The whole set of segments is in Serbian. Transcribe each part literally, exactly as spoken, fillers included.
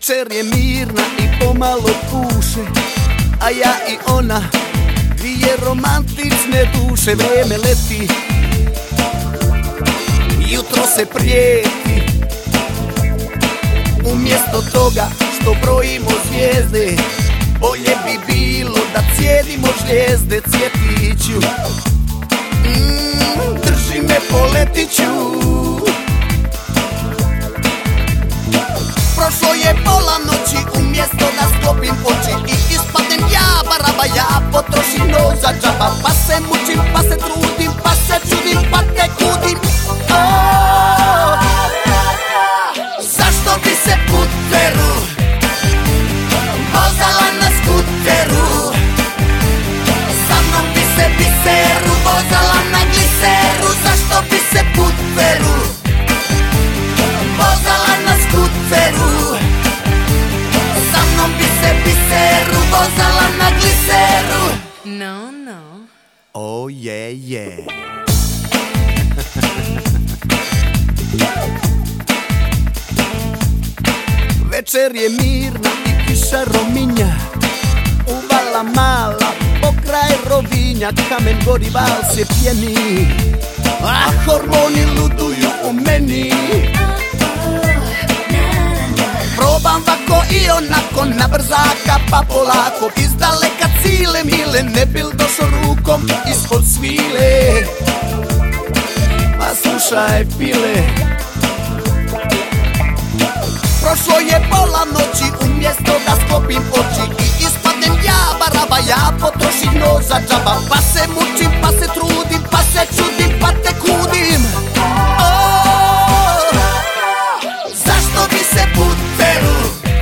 Večer je mirna i pomalo puše, a ja i ona, dvije romantične duše. Vrijeme leti, jutro se prijeti. Umjesto toga što brojimo zvijezde, bolje bi bilo da cijedimo žlijezde. Cvjetiću, mm, drži me, poletit ću. Prošlo je pola noći, umjesto da sklopim oči i ispadnem ja, baraba ja, potrošim noć za džaba. Pa se mučim, pa se trudim, pa se čudim, pa te kudim. Oh, zašto bi se puteru vozala na skuteru? Sa mnom bi se biseru vozala na gliseru. Zašto bi se puteru vozala na skuteru? Sa mnom bi se biseru vozala na gliseru. No, no. Oh yeah, yeah. Večer je mirna i kiša rominja, uvala mala pokraj Rovinja. Kamen gori, val se pjeni, a hormoni luduju u meni. Probam vako i onako, na brzaka pa polako, izdaleka cile mile, ne bil došao rukom ispod svile. Ma slušaj pile, prošlo je pola noći, umjesto da sklopim oči i ispadnem ja, baraba ja, potrošim noć za džaba. Pa se mučim, pa se trudim, pa se čudim, pa te kudim. Oh, zašto bi se puteru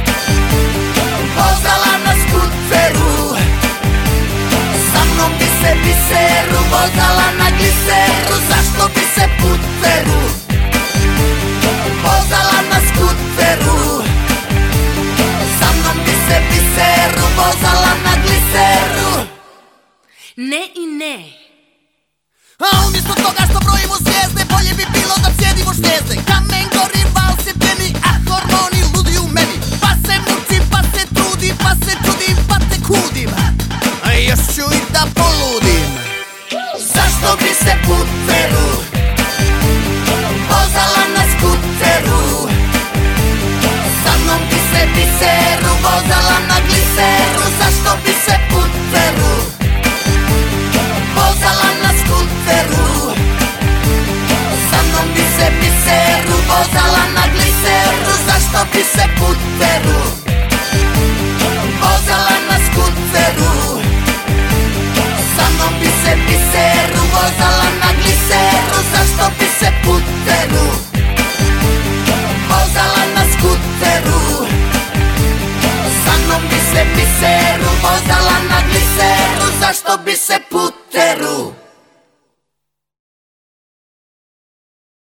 vozala na skuteru? Sa mnom bi se biseru vozala na gliseru. Zašto bi se puteru vozala na skuteru? Sa mnom bi se biseru vozala na gliseru. Ne i ne. A umjesto toga što brojimo zvijezde, bolje bi bilo da cijedimo žlijezde. Kamen gori, val se pjeni, a hormoni luduju u meni. Pa se mučim, pa se trudim, pa se čudim, pa te kudim. A još ću i da poludim. Zašto bi se puteru vozala na skuteru? Sa mnom bi se biseru vozala na gliseru. Zašto bi se puteru vozala na skuteru? Sa mnom bi se biseru vozala na gliseru. Zašto bi se puteru vozala na skuteru? Sa mnom bi se biseru vozala na gliseru. Zašto bi se puteru vozala na skuteru? Sa mnom bi se biseru vozala na gliseru. Zašto bi se puteru